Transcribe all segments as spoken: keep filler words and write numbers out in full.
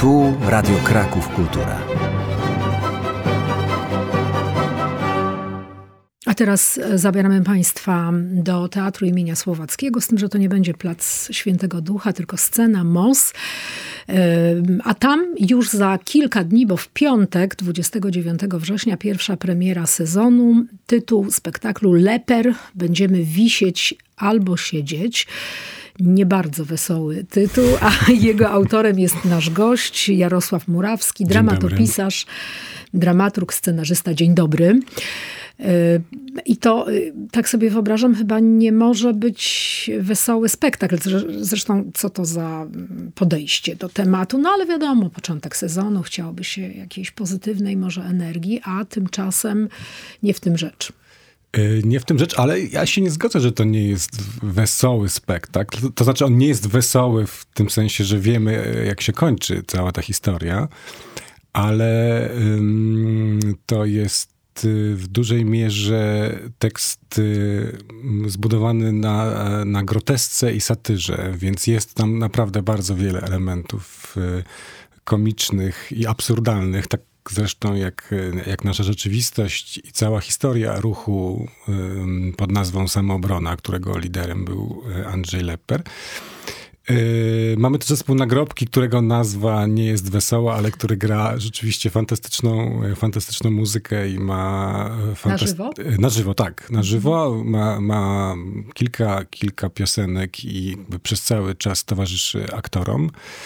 Tu Radio Kraków Kultura. A teraz zabieramy Państwa do Teatru imienia Słowackiego, z tym, że to nie będzie Plac Świętego Ducha, tylko scena M O S. A tam już za kilka dni, bo w piątek, dwudziestego dziewiątego września, pierwsza premiera sezonu. Tytuł spektaklu Leper. Będziemy wisieć albo siedzieć. Nie bardzo wesoły tytuł, a jego autorem jest nasz gość Jarosław Murawski, dramatopisarz, dramaturg, scenarzysta. Dzień dobry. I to, tak sobie wyobrażam, chyba nie może być wesoły spektakl. Zresztą co to za podejście do tematu? No ale wiadomo, początek sezonu, chciałoby się jakiejś pozytywnej może energii, a tymczasem nie w tym rzecz. Nie w tym rzecz, ale ja się nie zgodzę, że to nie jest wesoły spektakl. To, to znaczy on nie jest wesoły w tym sensie, że wiemy, jak się kończy cała ta historia, ale ym, to jest w dużej mierze tekst zbudowany na, na grotesce i satyrze, więc jest tam naprawdę bardzo wiele elementów komicznych i absurdalnych, tak zresztą jak, jak nasza rzeczywistość i cała historia ruchu pod nazwą Samoobrona, którego liderem był Andrzej Lepper. Yy, mamy też zespół Nagrobki, którego nazwa nie jest wesoła, ale który gra rzeczywiście fantastyczną, fantastyczną muzykę i ma... Fantast... Na żywo? Na żywo, tak. Na żywo ma, ma kilka, kilka piosenek i przez cały czas towarzyszy aktorom.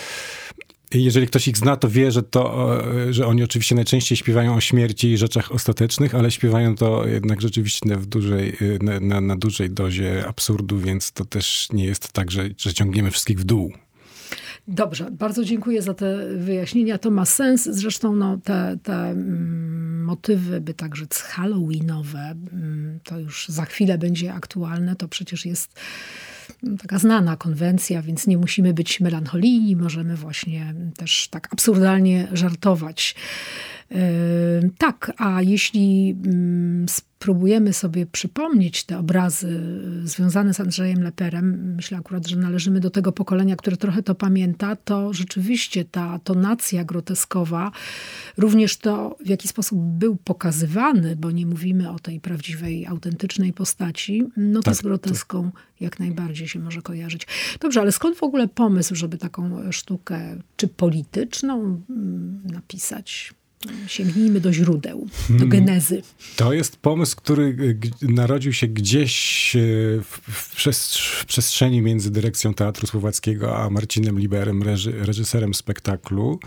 I jeżeli ktoś ich zna, to wie, że, to, że oni oczywiście najczęściej śpiewają o śmierci i rzeczach ostatecznych, ale śpiewają to jednak rzeczywiście w dużej, na, na, na dużej dozie absurdu, więc to też nie jest tak, że, że ciągniemy wszystkich w dół. Dobrze, bardzo dziękuję za te wyjaśnienia. To ma sens. Zresztą no, te, te mm, motywy, by tak rzec halloweenowe, mm, to już za chwilę będzie aktualne. To przecież jest taka znana konwencja, więc nie musimy być melancholijni. Możemy właśnie też tak absurdalnie żartować. Yy, tak, a jeśli yy, spróbujemy sobie przypomnieć te obrazy związane z Andrzejem Lepperem, myślę akurat, że należymy do tego pokolenia, które trochę to pamięta, to rzeczywiście ta tonacja groteskowa, również to, w jaki sposób był pokazywany, bo nie mówimy o tej prawdziwej, autentycznej postaci, no to tak, z groteską to... jak najbardziej się może kojarzyć. Dobrze, ale skąd w ogóle pomysł, żeby taką sztukę, czy polityczną, napisać? Sięgnijmy do źródeł, do genezy. To jest pomysł, który narodził się gdzieś w, w przestrzeni między dyrekcją Teatru Słowackiego a Marcinem Liberem, reży, reżyserem spektaklu.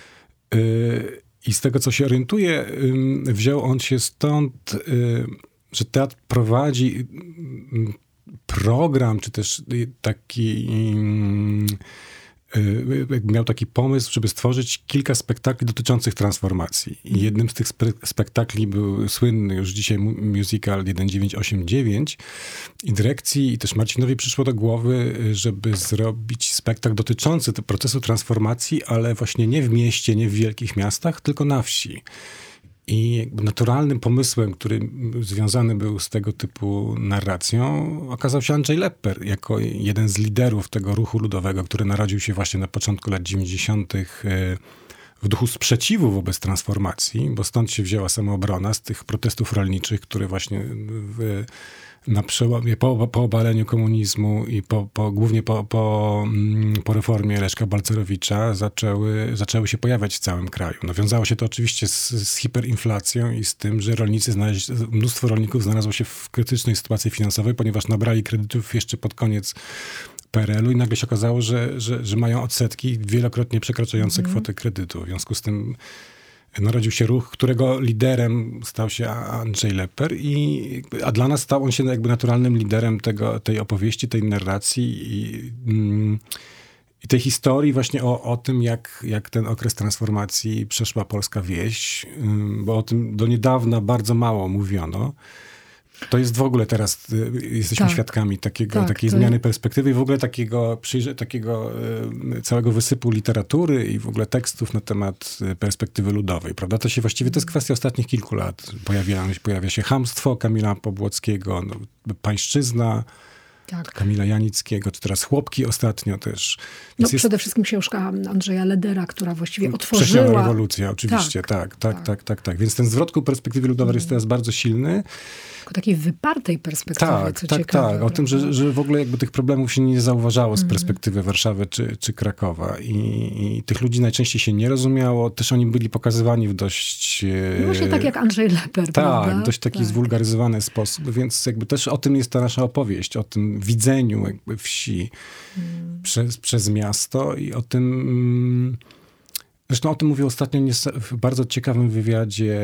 I z tego, co się orientuję, wziął on się stąd, że teatr prowadzi program, czy też taki... miał taki pomysł, żeby stworzyć kilka spektakli dotyczących transformacji. I jednym z tych spe- spektakli był słynny już dzisiaj musical tysiąc dziewięćset osiemdziesiąt dziewięć. I dyrekcji i też Marcinowi przyszło do głowy, żeby zrobić spektakl dotyczący tego procesu transformacji, ale właśnie nie w mieście, nie w wielkich miastach, tylko na wsi. I jakby naturalnym pomysłem, który związany był z tego typu narracją, okazał się Andrzej Lepper, jako jeden z liderów tego ruchu ludowego, który narodził się właśnie na początku lat dziewięćdziesiątych w duchu sprzeciwu wobec transformacji, bo stąd się wzięła Samoobrona, z tych protestów rolniczych, które właśnie w, na przełomie, po, po obaleniu komunizmu i po, po, głównie po, po, po reformie Leszka Balcerowicza zaczęły, zaczęły się pojawiać w całym kraju. No, wiązało się to oczywiście z, z hiperinflacją i z tym, że rolnicy znaleźli, mnóstwo rolników znalazło się w krytycznej sytuacji finansowej, ponieważ nabrali kredytów jeszcze pod koniec P R L u i nagle się okazało, że, że, że mają odsetki wielokrotnie przekraczające mm. kwotę kredytu. W związku z tym narodził się ruch, którego liderem stał się Andrzej Lepper, i, a dla nas stał on się jakby naturalnym liderem tego, tej opowieści, tej narracji i, i tej historii właśnie o, o tym, jak, jak ten okres transformacji przeszła polska wieś, bo o tym do niedawna bardzo mało mówiono. To jest w ogóle teraz, jesteśmy tak, świadkami takiego, tak, takiej to... zmiany perspektywy i w ogóle takiego, przyjrze, takiego y, całego wysypu literatury i w ogóle tekstów na temat perspektywy ludowej, prawda? To się właściwie, to jest kwestia ostatnich kilku lat. Pojawia, pojawia się Chamstwo Kamila Pobłockiego, no, Pańszczyzna, Tak. Kamila Janickiego, czy teraz Chłopki ostatnio też. No, jest, przede wszystkim książka Andrzeja Ledera, która właściwie otworzyła... Prześmiała rewolucja, oczywiście, tak tak tak, tak, tak, tak, tak. Więc ten zwrot ku perspektywie ludowej mm. jest teraz bardzo silny. Ku takiej wypartej perspektywy, tak, co tak, ciekawe. Tak, o tym, że, że w ogóle jakby tych problemów się nie zauważało z mm. perspektywy Warszawy czy, czy Krakowa. I, I tych ludzi najczęściej się nie rozumiało. Też oni byli pokazywani w dość... No właśnie tak jak Andrzej Leper, Tak, prawda? dość taki tak. zwulgaryzowany sposób. Więc jakby też o tym jest ta nasza opowieść. O tym widzeniu jakby wsi mm. przez, przez miasto i o tym... Zresztą o tym mówił ostatnio w bardzo ciekawym wywiadzie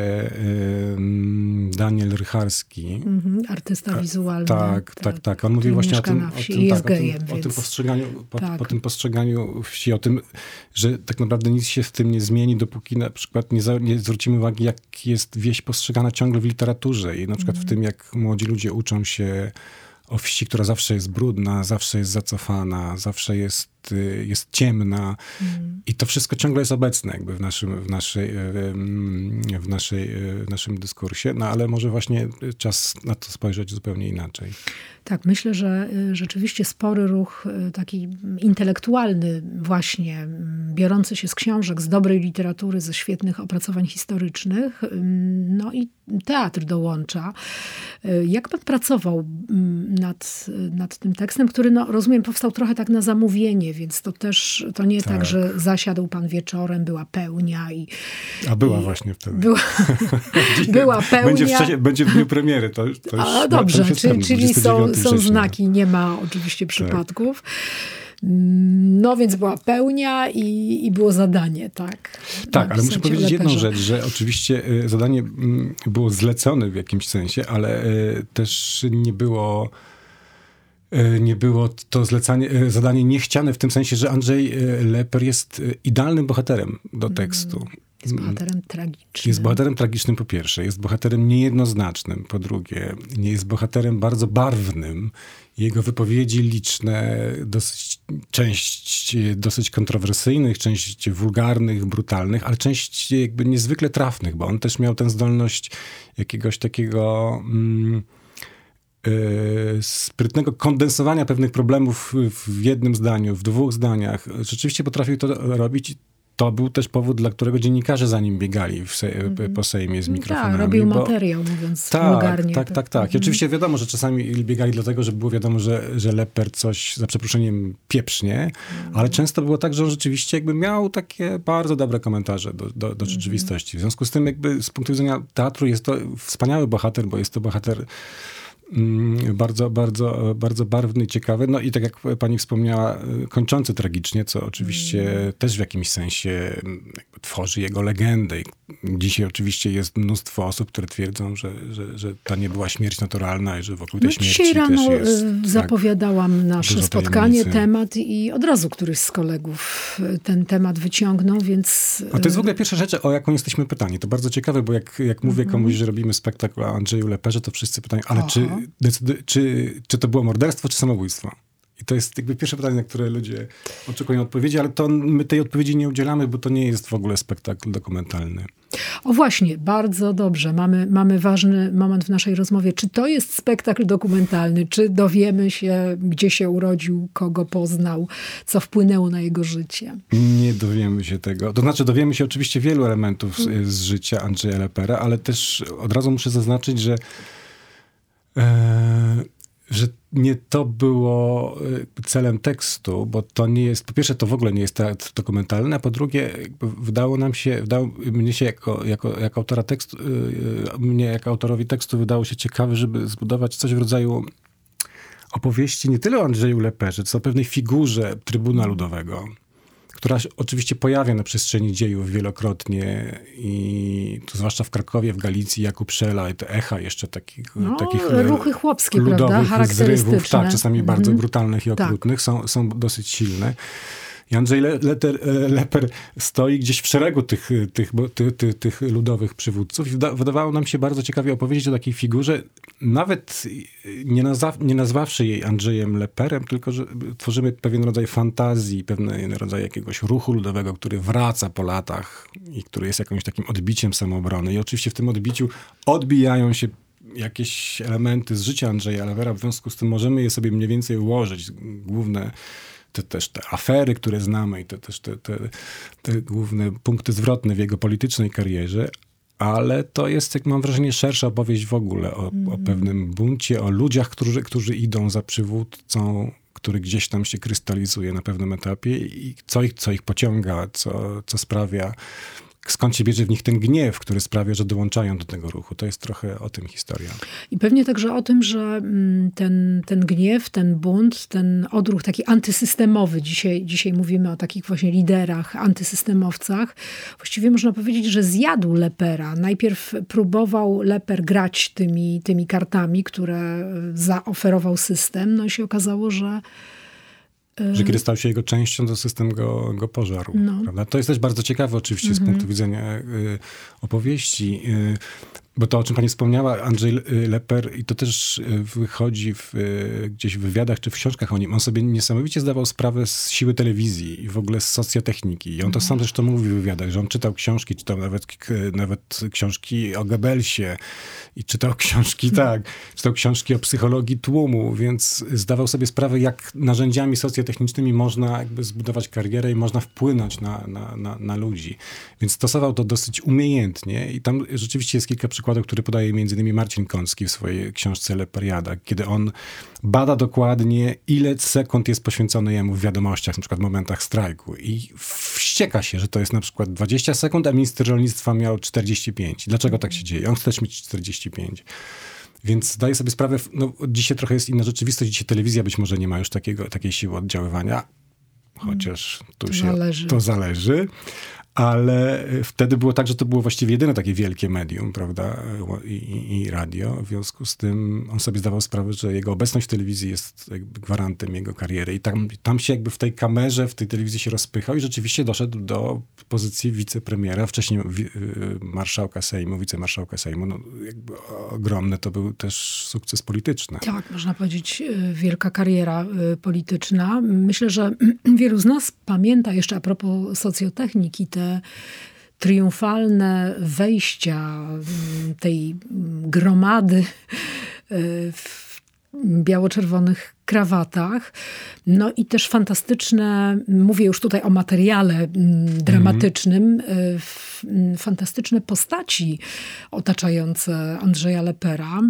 Daniel Rycharski. Mm-hmm, artysta wizualny. Tak, tak, tak. On mówił właśnie o tym, o tym, jest tak, gejem, o tym, więc... o tym postrzeganiu, po, tak. po tym postrzeganiu wsi, o tym, że tak naprawdę nic się w tym nie zmieni, dopóki na przykład nie, za, nie zwrócimy uwagi, jak jest wieś postrzegana ciągle w literaturze i na przykład mm. w tym, jak młodzi ludzie uczą się o wsi, która zawsze jest brudna, zawsze jest zacofana, zawsze jest, jest ciemna. Mm. I to wszystko ciągle jest obecne jakby w naszym, w naszej, w naszej, w naszym dyskursie. No ale może właśnie czas na to spojrzeć zupełnie inaczej. Tak, myślę, że rzeczywiście spory ruch taki intelektualny właśnie, biorący się z książek, z dobrej literatury, ze świetnych opracowań historycznych, no i teatr dołącza. Jak pan pracował nad, nad tym tekstem, który, no rozumiem, powstał trochę tak na zamówienie, więc to też, to nie tak, tak że zasiadł pan wieczorem, była pełnia i... A była i właśnie wtedy. Była, była pełnia. Będzie w, czasie, będzie w dniu premiery. To, to już, A dobrze, to czyli, czyli są, są znaki, nie ma oczywiście przypadków. Tak. No więc była pełnia i, i było zadanie, tak? Tak, ale muszę powiedzieć jedną rzecz, że oczywiście zadanie było zlecone w jakimś sensie, ale też nie było... Nie było to zlecanie, zadanie niechciane w tym sensie, że Andrzej Leper jest idealnym bohaterem do tekstu. Jest bohaterem tragicznym. Jest bohaterem tragicznym po pierwsze, jest bohaterem niejednoznacznym po drugie, nie jest bohaterem bardzo barwnym. Jego wypowiedzi liczne, dosyć, część dosyć kontrowersyjnych, część wulgarnych, brutalnych, ale część jakby niezwykle trafnych, bo on też miał tę zdolność jakiegoś takiego... Mm, sprytnego kondensowania pewnych problemów w jednym zdaniu, w dwóch zdaniach. Rzeczywiście potrafił to robić. To był też powód, dla którego dziennikarze za nim biegali w se- mm-hmm. po Sejmie z mikrofonami. Tak, robił bo... materiał, mówiąc tak, wulgarnie. Tak, tak, tak. tak. I oczywiście wiadomo, że czasami biegali dlatego, że było wiadomo, że, że Leper coś, za przeproszeniem, pieprznie, mm. ale często było tak, że on rzeczywiście jakby miał takie bardzo dobre komentarze do, do, do rzeczywistości. W związku z tym jakby z punktu widzenia teatru jest to wspaniały bohater, bo jest to bohater bardzo, bardzo, bardzo barwny i ciekawy. No i tak jak pani wspomniała, kończący tragicznie, co oczywiście mm. też w jakimś sensie jakby tworzy jego legendę. I dzisiaj oczywiście jest mnóstwo osób, które twierdzą, że, że, że to nie była śmierć naturalna i że wokół tej no, śmierci dzisiaj rano też jest... zapowiadałam tak, nasze spotkanie, tajemnicy. temat i od razu któryś z kolegów ten temat wyciągnął, więc... A to jest w ogóle pierwsza rzecz, o jaką jesteśmy pytani. To bardzo ciekawe, bo jak, jak mówię mm. komuś, że robimy spektakl o Andrzeju Leperze, to wszyscy pytają, ale czy, decyd- czy, czy to było morderstwo, czy samobójstwo? I to jest jakby pierwsze pytanie, na które ludzie oczekują odpowiedzi, ale to my tej odpowiedzi nie udzielamy, bo to nie jest w ogóle spektakl dokumentalny. O właśnie, bardzo dobrze. Mamy, mamy ważny moment w naszej rozmowie. Czy to jest spektakl dokumentalny? Czy dowiemy się, gdzie się urodził, kogo poznał, co wpłynęło na jego życie? Nie dowiemy się tego. To znaczy dowiemy się oczywiście wielu elementów z, z życia Andrzeja Lepera, ale też od razu muszę zaznaczyć, że e, że nie to było celem tekstu, bo to nie jest, po pierwsze to w ogóle nie jest teatr dokumentalny, a po drugie wydało nam się, wydało mnie się jako, jako, jako autora tekstu, mnie jako autorowi tekstu wydało się ciekawe, żeby zbudować coś w rodzaju opowieści nie tyle o Andrzeju Leperze, co o pewnej figurze Trybuna Ludowego, która oczywiście pojawia na przestrzeni dziejów wielokrotnie i to zwłaszcza w Krakowie, w Galicji, Jakub Szela i te echa jeszcze takich, no, takich ruchy chłopskie, ludowych prawda? Charakterystyczne. Zrywów, tak, czasami mm. bardzo brutalnych i okrutnych, tak. są, są dosyć silne. I Andrzej Le- Leter, Leper stoi gdzieś w szeregu tych, tych, tych, tych, tych ludowych przywódców i wyda- wydawało nam się bardzo ciekawie opowiedzieć o takiej figurze, nawet nie, nazwa- nie nazwawszy jej Andrzejem Leperem, tylko że tworzymy pewien rodzaj fantazji, pewien rodzaj jakiegoś ruchu ludowego, który wraca po latach i który jest jakimś takim odbiciem samoobrony. I oczywiście w tym odbiciu odbijają się jakieś elementy z życia Andrzeja Lepera, w związku z tym możemy je sobie mniej więcej ułożyć. Główne te też te afery, które znamy i te też te, te, te główne punkty zwrotne w jego politycznej karierze, ale to jest, jak mam wrażenie, szersza opowieść w ogóle o, mm. o pewnym buncie, o ludziach, którzy, którzy idą za przywódcą, który gdzieś tam się krystalizuje na pewnym etapie i co ich, co ich pociąga, co, co sprawia, skąd się bierze w nich ten gniew, który sprawia, że dołączają do tego ruchu. To jest trochę o tym historia. I pewnie także o tym, że ten, ten gniew, ten bunt, ten odruch taki antysystemowy, dzisiaj, dzisiaj mówimy o takich właśnie liderach, antysystemowcach, właściwie można powiedzieć, że zjadł Lepera. Najpierw próbował Leper grać tymi, tymi kartami, które zaoferował system, no i się okazało, że Że kiedy stał się jego częścią, to system go, go pożarł. No. Prawda? To jest też bardzo ciekawe oczywiście mm-hmm. z punktu widzenia y, opowieści. Y, bo to, o czym pani wspomniała, Andrzej Leper, i to też wychodzi w, gdzieś w wywiadach czy w książkach o nim, on sobie niesamowicie zdawał sprawę z siły telewizji i w ogóle z socjotechniki. I on to sam też to mówi w wywiadach, że on czytał książki, czytał nawet, nawet książki o Goebbelsie i czytał książki, tak, czytał książki o psychologii tłumu, więc zdawał sobie sprawę, jak narzędziami socjotechnicznymi można jakby zbudować karierę i można wpłynąć na, na, na, na ludzi. Więc stosował to dosyć umiejętnie i tam rzeczywiście jest kilka przykładów, które podaje między innymi Marcin Kącki w swojej książce Leperiada, kiedy on bada dokładnie, ile sekund jest poświęcone jemu w wiadomościach, na przykład w momentach strajku i wścieka się, że to jest na przykład dwadzieścia sekund, a minister rolnictwa miał czterdzieści pięć. Dlaczego tak się dzieje? On chce też mieć czterdzieści pięć. Więc zdaję sobie sprawę, no dzisiaj trochę jest inna rzeczywistość, dzisiaj telewizja być może nie ma już takiego, takiej siły oddziaływania, chociaż tu to się zależy. to zależy. Ale wtedy było tak, że to było właściwie jedyne takie wielkie medium, prawda, I, i, i radio. W związku z tym on sobie zdawał sprawę, że jego obecność w telewizji jest jakby gwarantem jego kariery. I tam, tam się jakby w tej kamerze, w tej telewizji się rozpychał i rzeczywiście doszedł do pozycji wicepremiera, wcześniej wi- marszałka Sejmu, wicemarszałka Sejmu. No, jakby ogromny to był też sukces polityczny. Tak, można powiedzieć, wielka kariera polityczna. Myślę, że wielu z nas pamięta jeszcze a propos socjotechniki, te triumfalne wejścia tej gromady w biało-czerwonych krawatach. No i też fantastyczne, mówię już tutaj o materiale dramatycznym, mm. fantastyczne postaci otaczające Andrzeja Lepera.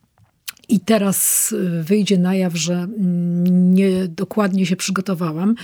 I teraz wyjdzie na jaw, że niedokładnie się przygotowałam.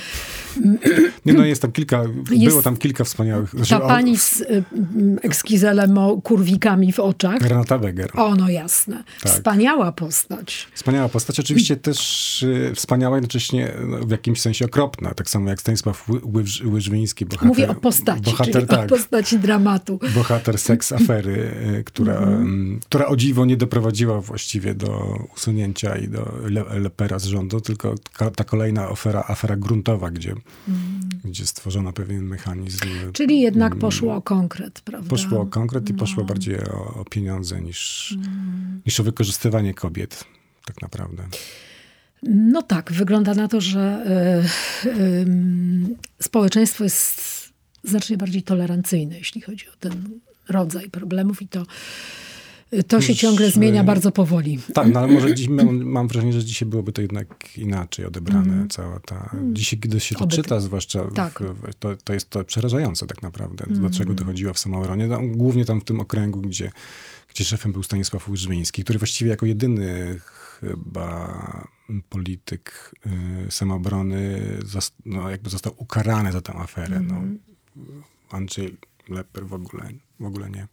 Nie, no jest tam kilka, jest było tam kilka wspaniałych... Ta znaczy, pani z ekskizelem o kurwikami w oczach. Renata Beger. O, no jasne. Tak. Wspaniała postać. Wspaniała postać, oczywiście też y, wspaniała, jednocześnie no, w jakimś sensie okropna. Tak samo jak Stanisław Łyż, Łyżwiński. Bohater, Mówię o postaci, bohater, czyli tak, o postaci dramatu. Bohater seks afery, y, która, mm. y, która o dziwo nie doprowadziła właściwie do usunięcia i do Le- Lepera z rządu, tylko ka- ta kolejna afera, afera gruntowa, gdzie, mm. gdzie stworzono pewien mechanizm. Czyli jednak poszło o konkret, prawda? Poszło o konkret i no. poszło bardziej o, o pieniądze niż, mm. niż o wykorzystywanie kobiet, tak naprawdę. No tak, wygląda na to, że y, y, społeczeństwo jest znacznie bardziej tolerancyjne, jeśli chodzi o ten rodzaj problemów i to To się ciągle zmienia bardzo powoli. Tak, no ale może dziś, mam, mam wrażenie, że dzisiaj byłoby to jednak inaczej odebrane. Mm. Cała ta... Dzisiaj, gdy się to Oby czyta, zwłaszcza, tak. w, to, to jest to przerażające tak naprawdę. Mm. Do czego dochodziło w Samobronie. No, głównie tam w tym okręgu, gdzie, gdzie szefem był Stanisław Łyżwiński, który właściwie jako jedyny chyba polityk y, Samobrony zas, no, jakby został ukarany za tę aferę. Mm. No, Andrzej Leper w ogóle, w ogóle nie.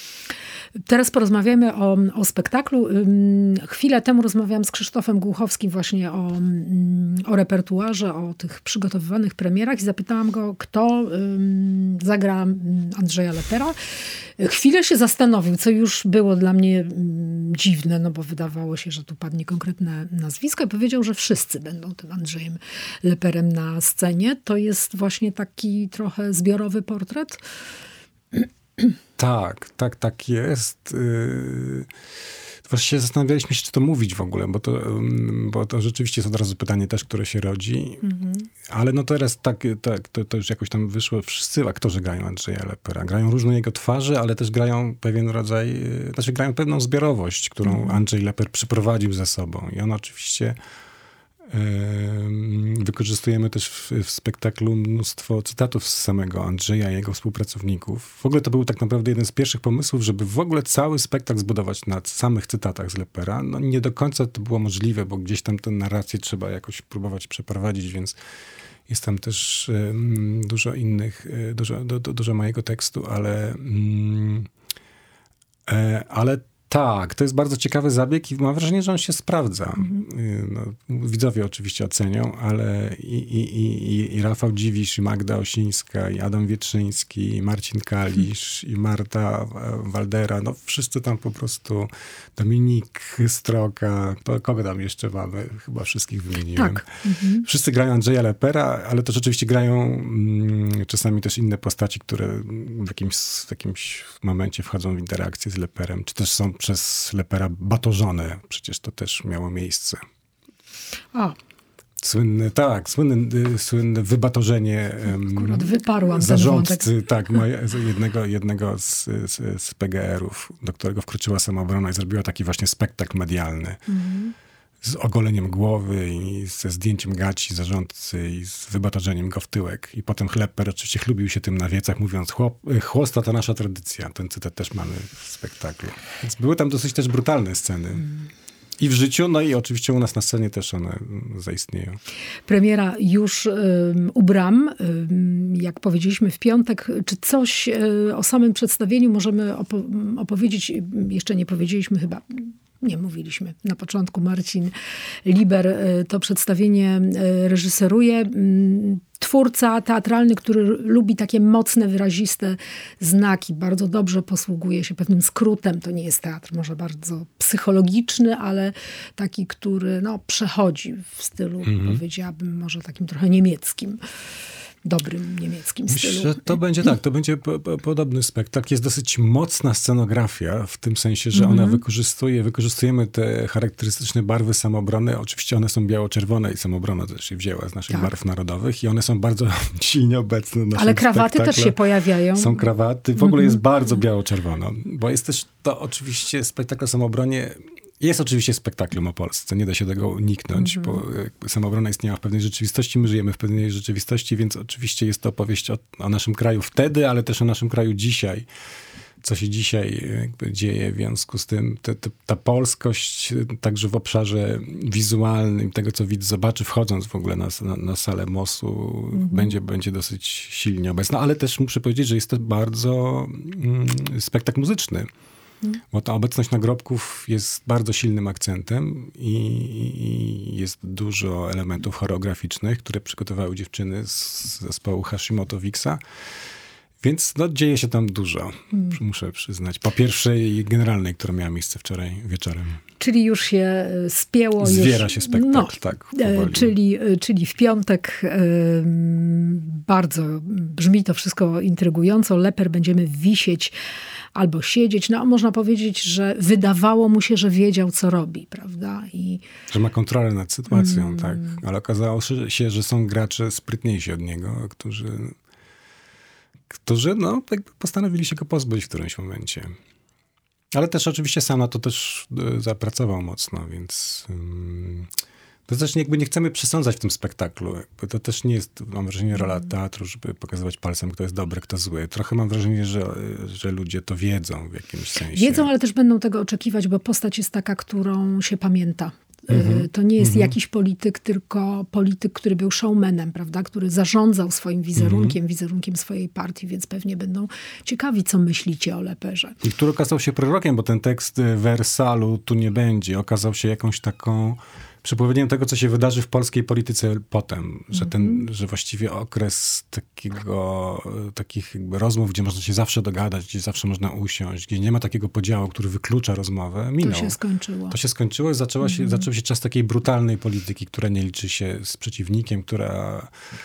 Teraz porozmawiamy o, o spektaklu. Chwilę temu rozmawiałam z Krzysztofem Głuchowskim właśnie o, o repertuarze, o tych przygotowywanych premierach i zapytałam go, kto zagra Andrzeja Lepera. Chwilę się zastanowił, co już było dla mnie dziwne, no bo wydawało się, że tu padnie konkretne nazwisko i powiedział, że wszyscy będą tym Andrzejem Leperem na scenie. To jest właśnie taki trochę zbiorowy portret. Tak, tak, tak jest. Yy... Właśnie zastanawialiśmy się, czy to mówić w ogóle, bo to, bo to rzeczywiście jest od razu pytanie też, które się rodzi. Mm-hmm. Ale no teraz tak, tak to, to już jakoś tam wyszło. Wszyscy aktorzy grają Andrzeja Lepera. Grają różne jego twarze, ale też grają pewien rodzaj, znaczy grają pewną zbiorowość, którą mm-hmm. Andrzej Leper przyprowadził ze sobą. I on oczywiście yy, wykorzystujemy też w, w spektaklu mnóstwo cytatów z samego Andrzeja i jego współpracowników. W ogóle to był tak naprawdę jeden z pierwszych pomysłów, żeby w ogóle cały spektakl zbudować na samych cytatach z Lepera. No nie do końca to było możliwe, bo gdzieś tam tę narrację trzeba jakoś próbować przeprowadzić, więc jest tam też um, dużo innych, dużo, do, do, dużo mojego tekstu, ale um, e, ale tak, to jest bardzo ciekawy zabieg i mam wrażenie, że on się sprawdza. Mm-hmm. No, widzowie oczywiście ocenią, ale i, i, i, i Rafał Dziwisz, i Magda Osińska, i Adam Wietrzyński, i Marcin Kalisz, mm. i Marta Waldera, no wszyscy tam po prostu, Dominik Stroka, to kogo tam jeszcze mamy? Chyba wszystkich wymieniłem. Tak. Mm-hmm. Wszyscy grają Andrzeja Lepera, ale to rzeczywiście grają mm, czasami też inne postaci, które w jakimś, w jakimś momencie wchodzą w interakcję z Leperem, czy też są przez Lepera batorzone. Przecież to też miało miejsce. O. Słynne, tak, słynne, słynne wybatorzenie Akurat wyparłam zarządcy, tak, moje, jednego, jednego z, z, z P G erów, do którego wkroczyła Samoobrona i zrobiła taki właśnie spektakl medialny. Mm. Z ogoleniem głowy i ze zdjęciem gaci zarządcy i z wybatorzeniem go w tyłek. I potem Leper oczywiście chlubił się tym na wiecach, mówiąc, chłosta to nasza tradycja. Ten cytat też mamy w spektaklu. Więc były tam dosyć też brutalne sceny. Mm. I w życiu, no i oczywiście u nas na scenie też one zaistnieją. Premiera już um, u bram, um, jak powiedzieliśmy w piątek. Czy coś um, o samym przedstawieniu możemy opo- opowiedzieć? Jeszcze nie powiedzieliśmy chyba. Nie mówiliśmy. Na początku Marcin Liber to przedstawienie reżyseruje. Twórca teatralny, który lubi takie mocne, wyraziste znaki. Bardzo dobrze posługuje się pewnym skrótem. To nie jest teatr może bardzo psychologiczny, ale taki, który no, przechodzi w stylu, mm-hmm. powiedziałabym, może takim trochę niemieckim. Dobrym niemieckim stylu. Myślę, że to będzie tak, to będzie po, po, podobny spektakl. Jest dosyć mocna scenografia, w tym sensie, że mm-hmm. ona wykorzystuje, wykorzystujemy te charakterystyczne barwy Samoobrony. Oczywiście one są biało-czerwone i Samoobrona też się wzięła z naszych tak. barw narodowych i one są bardzo silnie obecne w naszym Ale krawaty spektakle. też się pojawiają. Są krawaty. W ogóle mm-hmm. jest bardzo biało-czerwono, bo jest też to oczywiście spektakl o Samoobronie. Jest oczywiście spektaklem o Polsce, nie da się tego uniknąć, mm-hmm. bo Samoobrona istniała w pewnej rzeczywistości, my żyjemy w pewnej rzeczywistości, więc oczywiście jest to opowieść o, o naszym kraju wtedy, ale też o naszym kraju dzisiaj. Co się dzisiaj jakby dzieje w związku z tym, te, te, ta polskość także w obszarze wizualnym, tego co widz zobaczy wchodząc w ogóle na, na, na salę mosu, mm-hmm. będzie, będzie dosyć silnie obecna, ale też muszę powiedzieć, że jest to bardzo mm, spektakl muzyczny. Bo ta obecność nagrobków jest bardzo silnym akcentem i, i jest dużo elementów choreograficznych, które przygotowały dziewczyny z zespołu Hashimoto Wixa. Więc no, dzieje się tam dużo, hmm. muszę przyznać. Po pierwszej generalnej, która miała miejsce wczoraj wieczorem. Czyli już się spięło. Zwiera już, się spektakl, no, tak. Czyli, czyli w piątek y, bardzo brzmi to wszystko intrygująco. Leper będziemy wisieć albo siedzieć. No, można powiedzieć, że wydawało mu się, że wiedział, co robi, prawda? I... Że ma kontrolę nad sytuacją, mm. tak. Ale okazało się, że są gracze sprytniejsi od niego, którzy, którzy no, jakby postanowili się go pozbyć w którymś momencie. Ale też oczywiście sam na to też zapracował mocno, więc... Um, to też jakby nie chcemy przesądzać w tym spektaklu. Jakby to też nie jest, mam wrażenie, rola teatru, żeby pokazywać palcem, kto jest dobry, kto zły. Trochę mam wrażenie, że, że ludzie to wiedzą w jakimś sensie. Wiedzą, ale też będą tego oczekiwać, bo postać jest taka, którą się pamięta. Mm-hmm. To nie jest mm-hmm. jakiś polityk, tylko polityk, który był showmanem, prawda? Który zarządzał swoim wizerunkiem, mm-hmm. wizerunkiem swojej partii, więc pewnie będą ciekawi, co myślicie o Leperze. I który okazał się prorokiem, bo ten tekst Wersalu tu nie będzie. Okazał się jakąś taką przepowiedzeniem tego, co się wydarzy w polskiej polityce potem, że ten, mm-hmm. że właściwie okres takiego, takich jakby rozmów, gdzie można się zawsze dogadać, gdzie zawsze można usiąść, gdzie nie ma takiego podziału, który wyklucza rozmowę, minął. To się skończyło. To się skończyło i zaczęła się, mm-hmm. zaczął się czas takiej brutalnej polityki, która nie liczy się z przeciwnikiem, która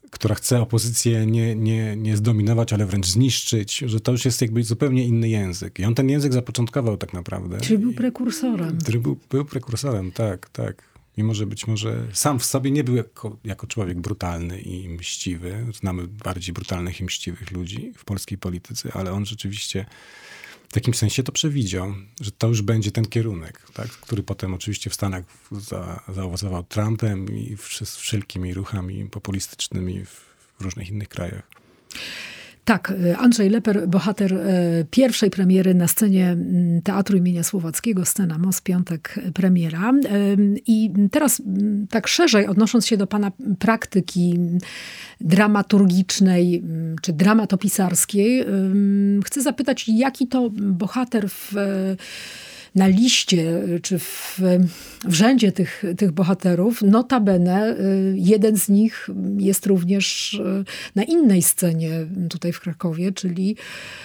która chce opozycję nie, nie, nie zdominować, ale wręcz zniszczyć, że to już jest jakby zupełnie inny język. I on ten język zapoczątkował tak naprawdę. Czyli był prekursorem. Który był, był prekursorem, tak, tak. Mimo, że być może sam w sobie nie był jako, jako człowiek brutalny i mściwy. Znamy bardziej brutalnych i mściwych ludzi w polskiej polityce, ale on rzeczywiście w takim sensie to przewidział, że to już będzie ten kierunek, tak? Który potem oczywiście w Stanach za, zaowocował Trumpem i wszelkimi ruchami populistycznymi w, w różnych innych krajach. Tak, Andrzej Leper, bohater pierwszej premiery na scenie Teatru imienia Słowackiego, Scena Most, piątek premiera. I teraz tak szerzej odnosząc się do pana praktyki dramaturgicznej czy dramatopisarskiej, chcę zapytać, jaki to bohater w na liście, czy w, w rzędzie tych, tych bohaterów, notabene jeden z nich jest również na innej scenie tutaj w Krakowie, czyli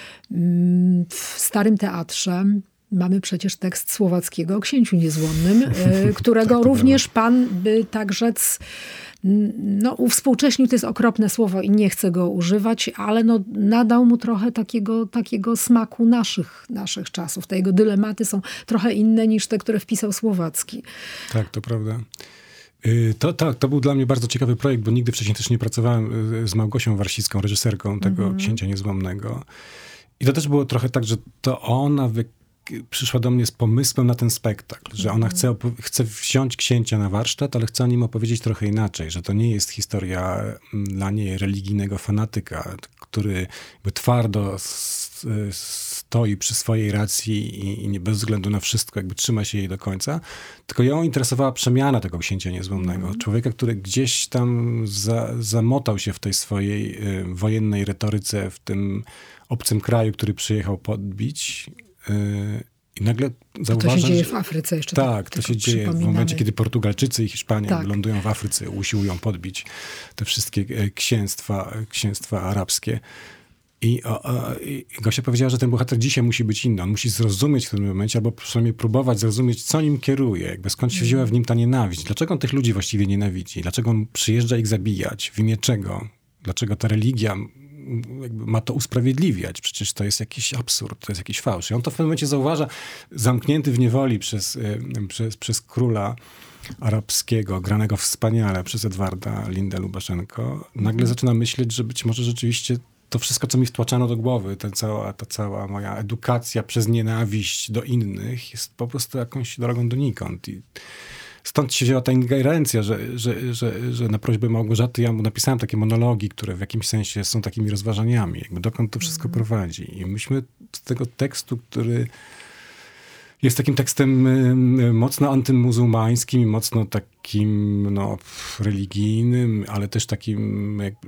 w Starym Teatrze. Mamy przecież tekst Słowackiego o księciu niezłomnym, którego tak, również pan, by tak rzec, no, uwspółcześnił, to jest okropne słowo i nie chcę go używać, ale no, nadał mu trochę takiego, takiego smaku naszych, naszych czasów. Te jego dylematy są trochę inne niż te, które wpisał Słowacki. Tak, to prawda. To, to, to był dla mnie bardzo ciekawy projekt, bo nigdy wcześniej też nie pracowałem z Małgosią Warsicką, reżyserką tego mm-hmm. Księcia Niezłomnego. I to też było trochę tak, że to ona wy przyszła do mnie z pomysłem na ten spektakl, że ona chce, chce wziąć księcia na warsztat, ale chce o nim opowiedzieć trochę inaczej, że to nie jest historia dla niej religijnego fanatyka, który jakby twardo stoi przy swojej racji i, i nie bez względu na wszystko jakby trzyma się jej do końca, tylko ją interesowała przemiana tego księcia niezłomnego. Mm. Człowieka, który gdzieś tam za, zamotał się w tej swojej y, wojennej retoryce, w tym obcym kraju, który przyjechał podbić. I nagle zauważam, to się dzieje że, w Afryce jeszcze. Tak, to się dzieje w momencie, kiedy Portugalczycy i Hiszpanie tak. lądują w Afryce, usiłują podbić te wszystkie księstwa, księstwa arabskie. I, o, I Gosia powiedziała, że ten bohater dzisiaj musi być inny. On musi zrozumieć w tym momencie, albo przynajmniej próbować zrozumieć, co nim kieruje. Jakby skąd się wzięła w nim ta nienawiść. Dlaczego on tych ludzi właściwie nienawidzi? Dlaczego on przyjeżdża ich zabijać? W imię czego? Dlaczego ta religia jakby ma to usprawiedliwiać. Przecież to jest jakiś absurd, to jest jakiś fałsz. I on to w pewnym momencie zauważa, zamknięty w niewoli przez, przez, przez króla arabskiego, granego wspaniale przez Edwarda Lindę Lubaszenko, nagle mhm. zaczyna myśleć, że być może rzeczywiście to wszystko, co mi wtłaczano do głowy, ta cała, ta cała moja edukacja przez nienawiść do innych jest po prostu jakąś drogą donikąd. I stąd się wzięła ta ingerencja, że, że, że, że na prośbę Małgorzaty ja mu napisałem takie monologi, które w jakimś sensie są takimi rozważaniami, jakby dokąd to wszystko mm. prowadzi. I myśmy z tego tekstu, który jest takim tekstem mocno antymuzułmańskim i mocno takim no, religijnym, ale też takim jakby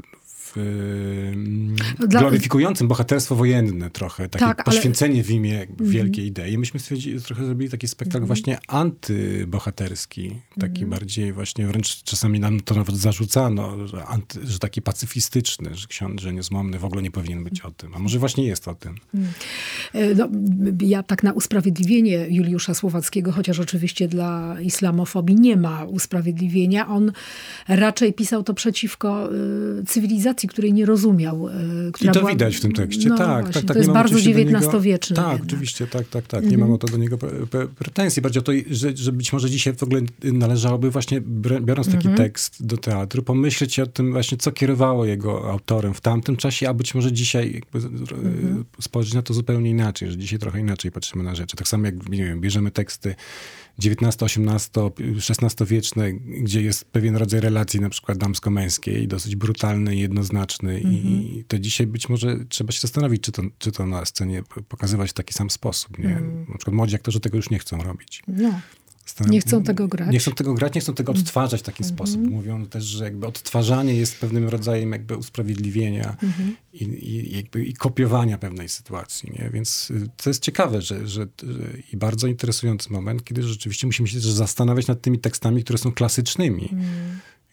Dla... gloryfikującym bohaterstwo wojenne trochę, takie tak, poświęcenie ale... w imię jakby mm. wielkiej idei. Myśmy stwierdzili, trochę zrobili taki spektakl mm. właśnie antybohaterski, taki mm. bardziej właśnie, wręcz czasami nam to nawet zarzucano, że, anty, że taki pacyfistyczny, że książę niezłomny w ogóle nie powinien być o tym. A może właśnie jest o tym. Mm. No, ja tak na usprawiedliwienie Juliusza Słowackiego, chociaż oczywiście dla islamofobii nie ma usprawiedliwienia, on raczej pisał to przeciwko y, cywilizacji, której nie rozumiał. Która I to była... widać w tym tekście. No, tak, właśnie, tak, tak. To jest nie bardzo dziewiętnastowieczne. Tak, jednak. oczywiście, tak, tak, tak. Nie mm-hmm. mam o to do niego pretensji. Bardziej o to, że, że być może dzisiaj w ogóle należałoby właśnie, biorąc taki mm-hmm. tekst do teatru, pomyśleć o tym właśnie, co kierowało jego autorem w tamtym czasie, a być może dzisiaj jakby mm-hmm. spojrzeć na to zupełnie inaczej, że dzisiaj trochę inaczej patrzymy na rzeczy. Tak samo jak, nie wiem, bierzemy teksty dziewiętnasto-, osiemnasto-, szesnastowieczne, gdzie jest pewien rodzaj relacji na przykład damsko-męskiej, dosyć brutalny i jednoznaczny. Mm-hmm. I to dzisiaj być może trzeba się zastanowić, czy to, czy to na scenie pokazywać w taki sam sposób. Nie? Mm. Na przykład młodzi aktorzy tego już nie chcą robić. No. Nie chcą tego grać. Nie chcą tego grać, nie chcą tego odtwarzać w taki mm-hmm. sposób. Mówią też, że jakby odtwarzanie jest pewnym rodzajem jakby usprawiedliwienia mm-hmm. i, i, jakby, i kopiowania pewnej sytuacji. Nie? Więc to jest ciekawe, że, że, że i bardzo interesujący moment, kiedy rzeczywiście musimy się też zastanawiać nad tymi tekstami, które są klasycznymi. Mm.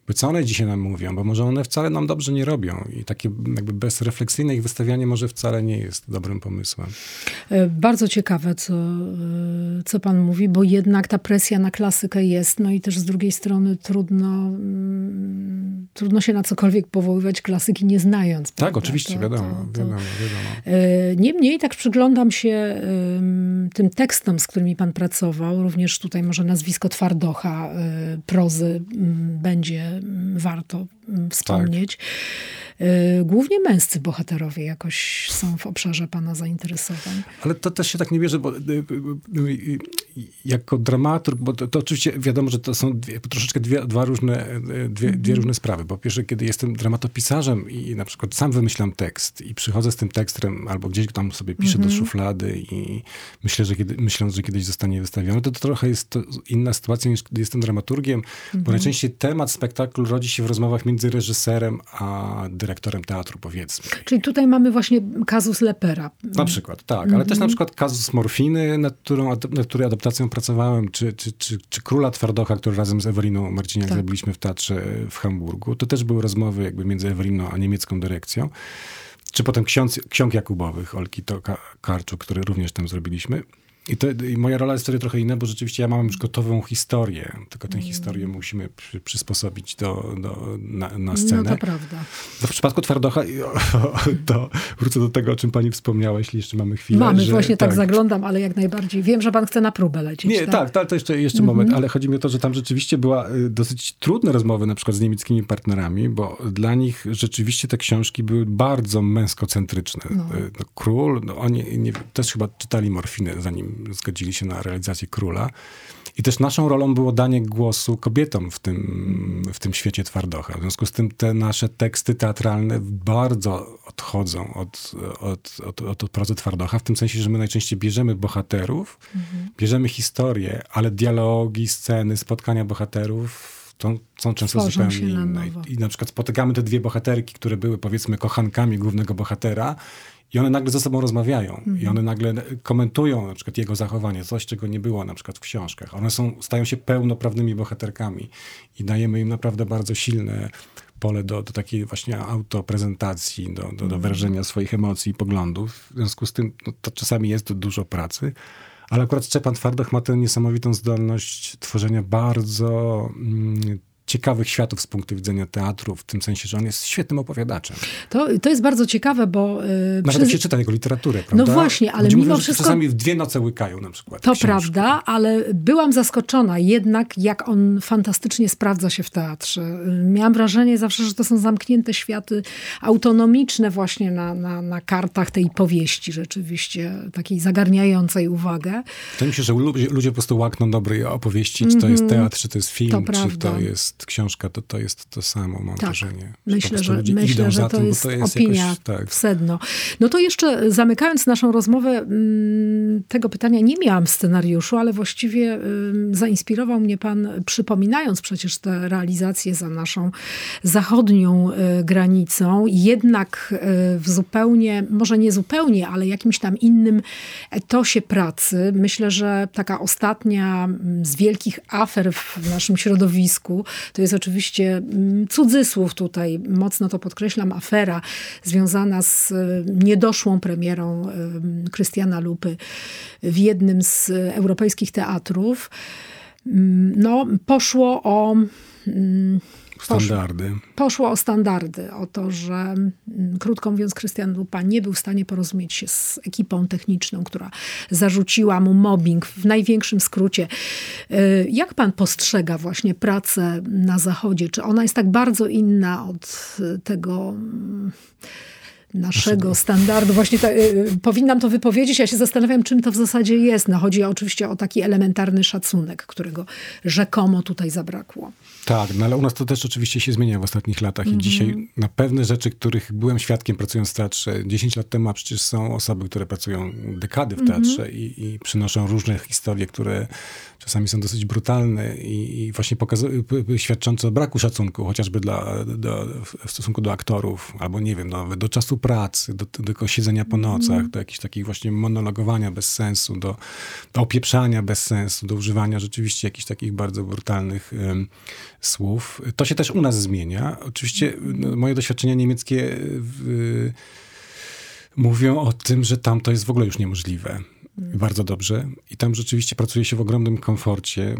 co one dzisiaj nam mówią, bo może one wcale nam dobrze nie robią i takie jakby bezrefleksyjne ich wystawianie może wcale nie jest dobrym pomysłem. Bardzo ciekawe, co, co pan mówi, bo jednak ta presja na klasykę jest, no i też z drugiej strony trudno, trudno się na cokolwiek powoływać klasyki nie znając. Tak, prawda? oczywiście, to, wiadomo, to, to... wiadomo, wiadomo. Niemniej tak przyglądam się tym tekstom, z którymi pan pracował, również tutaj może nazwisko Twardocha, prozy będzie warto wspomnieć. Tak. Głównie męscy bohaterowie jakoś są w obszarze pana zainteresowań. Ale to też się tak nie bierze, bo jako dramaturg, bo to, to oczywiście wiadomo, że to są dwie, troszeczkę dwie, dwa różne, dwie, dwie różne sprawy. Po pierwsze, kiedy jestem dramatopisarzem i na przykład sam wymyślam tekst i przychodzę z tym tekstem albo gdzieś tam sobie piszę mm-hmm. do szuflady i myślę, że kiedy, myśląc, że kiedyś zostanie wystawiony, to, to trochę jest to inna sytuacja niż kiedy jestem dramaturgiem, mm-hmm. bo najczęściej temat spektaklu rodzi się w rozmowach między reżyserem a dyrektorem teatru, powiedzmy. Czyli tutaj mamy właśnie kazus Lepera. Na przykład, tak. Ale mm-hmm. też na przykład kazus Morfiny, nad, którą, nad której adaptacją pracowałem, czy, czy, czy, czy Króla Twardocha, który razem z Eweliną Marciniak tak. zrobiliśmy w teatrze w Hamburgu. To też były rozmowy jakby między Eweliną a niemiecką dyrekcją. Czy potem ksiądz, Ksiąg Jakubowych, Olki Tokarczuk, który również tam zrobiliśmy. I, to, I moja rola jest wtedy trochę inna, bo rzeczywiście ja mam już gotową historię, tylko tę mm. historię musimy przy, przysposobić do, do, na, na scenę. No to prawda. No w przypadku Twardocha, to wrócę do tego, o czym pani wspomniała, jeśli jeszcze mamy chwilę. Mamy, że, właśnie tak. tak zaglądam, ale jak najbardziej. Wiem, że pan chce na próbę lecieć. Nie, tak, tak to jeszcze, jeszcze mm-hmm. moment, ale chodzi mi o to, że tam rzeczywiście była dosyć trudne rozmowy na przykład z niemieckimi partnerami, bo dla nich rzeczywiście te książki były bardzo męskocentryczne. No. No, Król, no oni nie, też chyba czytali Morfinę, zanim zgodzili się na realizację Króla. I też naszą rolą było danie głosu kobietom w tym, w tym świecie Twardocha. W związku z tym te nasze teksty teatralne bardzo odchodzą od, od, od, od, od prozy Twardocha, w tym sensie, że my najczęściej bierzemy bohaterów, mhm. bierzemy historię, ale dialogi, sceny, spotkania bohaterów to są często Tworzą zupełnie inne. I, I na przykład spotykamy te dwie bohaterki, które były powiedzmy kochankami głównego bohatera, i one nagle ze sobą rozmawiają. Mhm. I one nagle komentują na przykład jego zachowanie, coś, czego nie było na przykład w książkach. One są, stają się pełnoprawnymi bohaterkami i dajemy im naprawdę bardzo silne pole do, do takiej właśnie autoprezentacji, do, do, do wyrażenia swoich emocji i poglądów. W związku z tym no, to czasami jest dużo pracy. Ale akurat Szczepan Twardoch ma tę niesamowitą zdolność tworzenia bardzo mm, ciekawych światów z punktu widzenia teatru, w tym sensie, że on jest świetnym opowiadaczem. To, to jest bardzo ciekawe, bo... Yy, Nawet przy... jak się czyta jego literaturę, prawda? No właśnie, ale Ludzie mimo mówią, wszystko... czasami w dwie noce łykają na przykład To książkę. prawda, ale byłam zaskoczona jednak, jak on fantastycznie sprawdza się w teatrze. Miałam wrażenie zawsze, że to są zamknięte światy autonomiczne właśnie na, na, na kartach tej powieści rzeczywiście, takiej zagarniającej uwagę. To myślę, że ludzie, ludzie po prostu łakną dobrej opowieści, czy to jest teatr, czy to jest film, to czy prawda. to jest książka, to, to jest to samo, mam tak. wrażenie. Myślę, że, myślę, że to, tym, jest to jest opinia jakoś, tak. w sedno. No to jeszcze zamykając naszą rozmowę, m, tego pytania nie miałam w scenariuszu, ale właściwie m, zainspirował mnie pan, przypominając przecież te realizacje za naszą zachodnią y, granicą, jednak y, w zupełnie, może nie zupełnie, ale jakimś tam innym etosie pracy. Myślę, że taka ostatnia m, z wielkich afer w naszym środowisku, to jest oczywiście m, cudzysłów tutaj, mocno to podkreślam, afera związana z niedoszłą premierą Krystiana Lupy w jednym z europejskich teatrów. No, poszło o... Standardy. Poszło, poszło o standardy, o to, że krótko mówiąc Krystian Lupa nie był w stanie porozumieć się z ekipą techniczną, która zarzuciła mu mobbing w największym skrócie. Jak pan postrzega właśnie pracę na Zachodzie? Czy ona jest tak bardzo inna od tego naszego standardu? Właśnie ta, y, powinnam to wypowiedzieć. Ja się zastanawiam, czym to w zasadzie jest. No, chodzi oczywiście o taki elementarny szacunek, którego rzekomo tutaj zabrakło. Tak, no ale u nas to też oczywiście się zmienia w ostatnich latach mm-hmm. i dzisiaj na pewne rzeczy, których byłem świadkiem pracując w teatrze dziesięć lat temu, a przecież są osoby, które pracują dekady w teatrze mm-hmm. i, i przynoszą różne historie, które czasami są dosyć brutalne i, i właśnie pokazują, świadczące o braku szacunku, chociażby dla, do, w stosunku do aktorów, albo nie wiem, no, do czasu pracy, do, do tego siedzenia po nocach, mm. do jakichś takich właśnie monologowania bez sensu, do, do opieprzania bez sensu, do używania rzeczywiście jakichś takich bardzo brutalnych um, słów. To się też u nas zmienia. Oczywiście no, moje doświadczenia niemieckie w, mówią o tym, że tam to jest w ogóle już niemożliwe. Mm. Bardzo dobrze. I tam rzeczywiście pracuje się w ogromnym komforcie.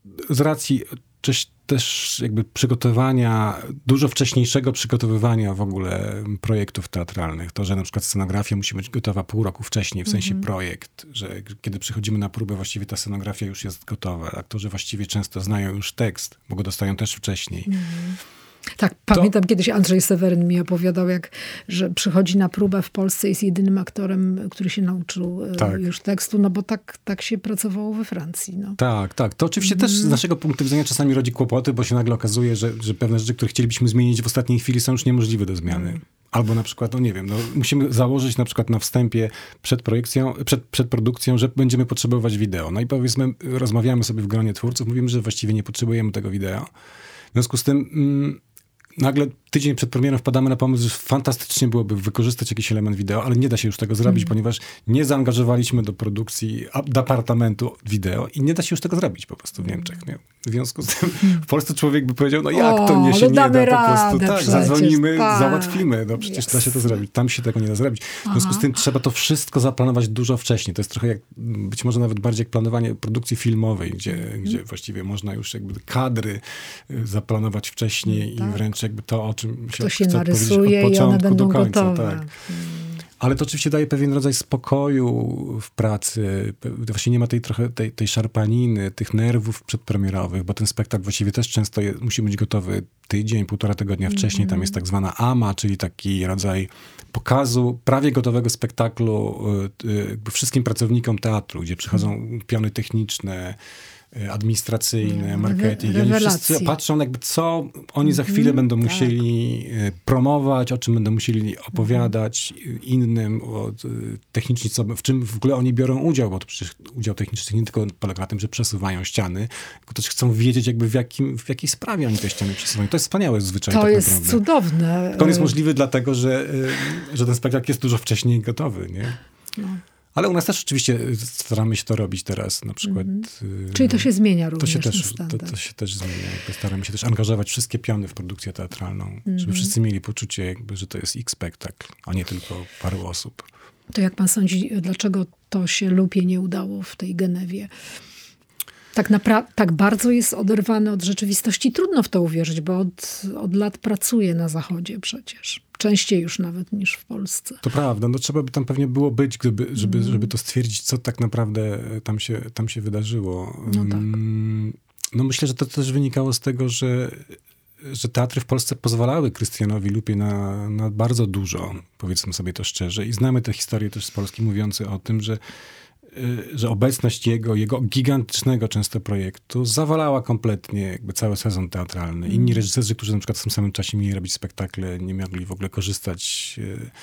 Z racji też, też jakby przygotowania, dużo wcześniejszego przygotowywania w ogóle projektów teatralnych. To, że na przykład scenografia musi być gotowa pół roku wcześniej, w sensie mm-hmm. projekt, że kiedy przychodzimy na próbę, właściwie ta scenografia już jest gotowa. Aktorzy właściwie często znają już tekst, bo go dostają też wcześniej. Mm-hmm. Tak, pamiętam to... kiedyś Andrzej Seweryn mi opowiadał, jak, że przychodzi na próbę w Polsce, jest jedynym aktorem, który się nauczył tak. już tekstu, no bo tak, tak się pracowało we Francji. No. Tak, tak. To oczywiście mm. też z naszego punktu widzenia czasami rodzi kłopoty, bo się nagle okazuje, że, że pewne rzeczy, które chcielibyśmy zmienić w ostatniej chwili, są już niemożliwe do zmiany. Mm. Albo na przykład, no nie wiem, no musimy założyć na przykład na wstępie przed projekcją, przed, przed produkcją, że będziemy potrzebować wideo. No i powiedzmy, rozmawiamy sobie w gronie twórców, mówimy, że właściwie nie potrzebujemy tego wideo. W związku z tym mm, nagle tydzień przed premierą wpadamy na pomysł, że fantastycznie byłoby wykorzystać jakiś element wideo, ale nie da się już tego zrobić, mm. ponieważ nie zaangażowaliśmy do produkcji departamentu wideo i nie da się już tego zrobić po prostu w Niemczech. Nie? W związku z tym w Polsce człowiek by powiedział, no jak to nie się nie da po prostu. Tak, przecież, zadzwonimy, tak. załatwimy. No przecież yes. da się to zrobić. Tam się tego nie da zrobić. W związku Aha. z tym trzeba to wszystko zaplanować dużo wcześniej. To jest trochę jak, być może nawet bardziej jak planowanie produkcji filmowej, gdzie, mm. gdzie właściwie można już jakby kadry zaplanować wcześniej tak. i wręcz jakby to, o czym się, to się chce narysuje od i one początku będą do końca. gotowe. Tak. Hmm. Ale to oczywiście daje pewien rodzaj spokoju w pracy. Właśnie nie ma tej trochę tej, tej szarpaniny, tych nerwów przedpremierowych, bo ten spektakl właściwie też często je, musi być gotowy tydzień, półtora tygodnia wcześniej. Mm. Tam jest tak zwana ama, czyli taki rodzaj pokazu prawie gotowego spektaklu jakby wszystkim pracownikom teatru, gdzie przychodzą mm. piony techniczne, administracyjne, marketing. I oni wszyscy patrzą jakby, co oni za chwilę mm, będą tak. musieli promować, o czym będą musieli opowiadać mm. innym, o, technicznie, co, w czym w ogóle oni biorą udział, bo to przecież udział techniczny nie tylko polega na tym, że przesuwają ściany, tylko też chcą wiedzieć jakby w, jakim, w jakiej sprawie oni te ściany przesuwają. To jest wspaniałe zwyczaj. To tak jest naprawdę. cudowne. Tylko on jest możliwy dlatego, że, że ten spektakl jest dużo wcześniej gotowy, nie? No. Ale u nas też oczywiście staramy się to robić teraz, na przykład. Mm-hmm. Czyli to się zmienia również, to się też, to, to się też zmienia. Jakby staramy się też angażować wszystkie piony w produkcję teatralną, mm-hmm. żeby wszyscy mieli poczucie, jakby, że to jest ich spektakl, a nie tylko paru osób. To jak pan sądzi, dlaczego to się Lupie nie udało w tej Genewie? Tak, napra- tak bardzo jest oderwany od rzeczywistości. Trudno w to uwierzyć, bo od, od lat pracuje na Zachodzie przecież. Częściej już nawet niż w Polsce. To prawda. No trzeba by tam pewnie było być, gdyby, żeby, mm. żeby to stwierdzić, co tak naprawdę tam się, tam się wydarzyło. No tak. No myślę, że to też wynikało z tego, że, że teatry w Polsce pozwalały Krystianowi Lupie na, na bardzo dużo, powiedzmy sobie to szczerze. I znamy te historie też z Polski mówiące o tym, że że obecność jego, jego gigantycznego często projektu zawalała kompletnie jakby cały sezon teatralny. Inni reżyserzy, którzy na przykład w tym samym czasie mieli robić spektakle, nie mogli w ogóle korzystać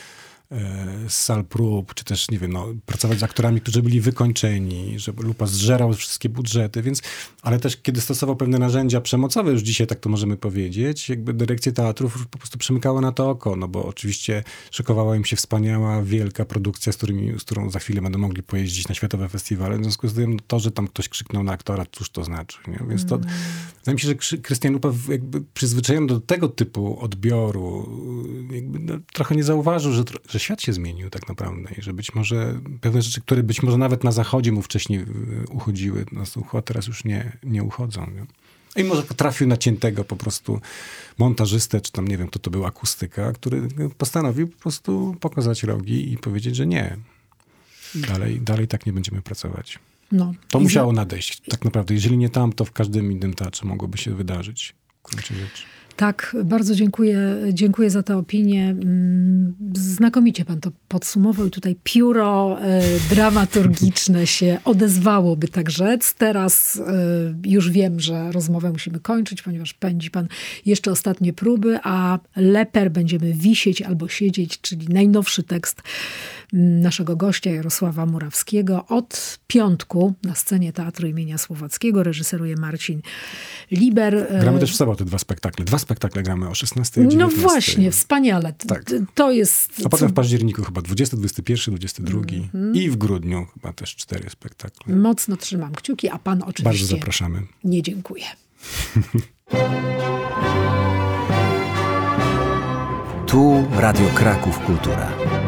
z sal prób, czy też, nie wiem, no, pracować z aktorami, którzy byli wykończeni, żeby Lupa zżerał wszystkie budżety, więc, ale też kiedy stosował pewne narzędzia przemocowe, już dzisiaj tak to możemy powiedzieć, jakby dyrekcje teatrów po prostu przymykały na to oko, no bo oczywiście szykowała im się wspaniała, wielka produkcja, z, którymi, z którą za chwilę będą mogli pojeździć na światowe festiwale, w związku z tym to, że tam ktoś krzyknął na aktora, cóż to znaczy, nie? Więc to, mm. wydaje mi się, że Krystian Lupa jakby przyzwyczajony do tego typu odbioru, jakby no, trochę nie zauważył, że, że świat się zmienił tak naprawdę i że być może pewne rzeczy, które być może nawet na Zachodzie mu wcześniej uchodziły na słuchu, a teraz już nie, nie uchodzą. Nie? I może potrafił na ciętego po prostu montażystę, czy tam nie wiem, kto to był, akustyka, który postanowił po prostu pokazać rogi i powiedzieć, że nie. Dalej, dalej tak nie będziemy pracować. No. To musiało nadejść. Tak naprawdę, jeżeli nie tam, to w każdym innym teatrze mogłoby się wydarzyć. Kurczę rzecz. Tak, bardzo dziękuję, dziękuję za tę opinię. Znakomicie pan to podsumował i tutaj pióro e, dramaturgiczne się odezwało, by tak rzec. Teraz e, już wiem, że rozmowę musimy kończyć, ponieważ pędzi pan jeszcze ostatnie próby, a Leper będziemy wisieć albo siedzieć, czyli najnowszy tekst naszego gościa Jarosława Murawskiego. Od piątku na scenie Teatru imienia Słowackiego reżyseruje Marcin Liber. Gramy też w sobotę dwa spektakle. Dwa spektakle gramy o szesnastej i dziewiętnastej. No właśnie, wspaniale. Tak. To jest... A potem w październiku chyba dwudziesty, dwudziesty pierwszy, dwudziesty drugi mm-hmm. i w grudniu chyba też cztery spektakle. Mocno trzymam kciuki, a pan oczywiście... Bardzo zapraszamy. Nie dziękuję. Tu Radio Kraków Kultura.